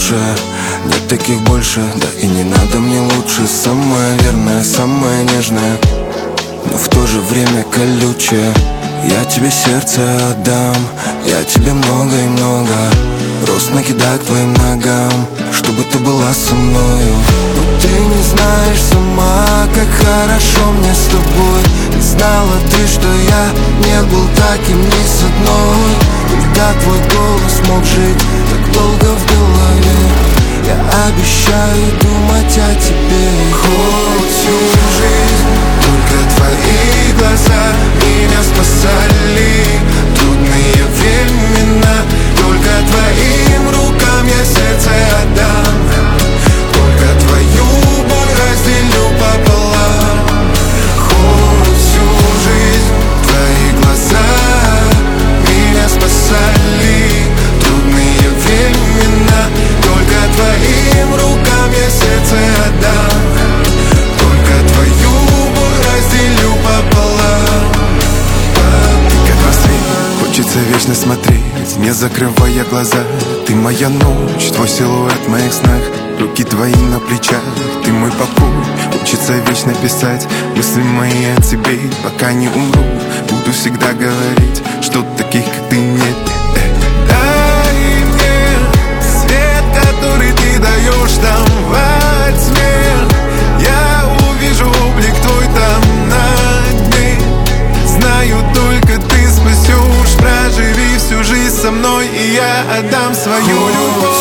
лучше, нет таких больше, да и не надо мне лучше. Самая верная, самая нежная, но в то же время колючая. Я тебе сердце отдам, я тебе много и много, рост накидаю к твоим ногам, чтобы ты была со мною. Но ты не знаешь сама, как хорошо мне с тобой. Не знала ты, что я не был таким ни с одной. Только твой голос мог жить так долго в голове. Я обещаю думать о тебе хоть всю жизнь. Только твои глаза меня спасали трудные времена. Только твоим рукам я сердце отдам. Только твою боль разделю пополам. Хоть всю жизнь твои глаза меня спасали трудные времена. Только твоим рукам я сердце отдам. Только твою боль разделю пополам. Ты как рассвет, хочется вечно смотреть, не закрывая глаза. Ты моя ночь, твой силуэт в моих снах, руки твои на плечах, ты мой покой. Хочется вечно писать мысли мои о тебе, пока не умру. Буду всегда говорить, что таких, как ты, нет. Дай мне свет, который ты даешь там во тьме. Я увижу облик твой там на дне. Знаю, только ты спасешь. Проживи всю жизнь со мной, и я отдам свою любовь.